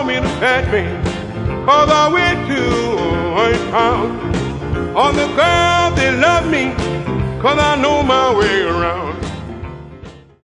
me to catch me, 'cause I went to a town. All the girls, they love me, 'cause I know my way around.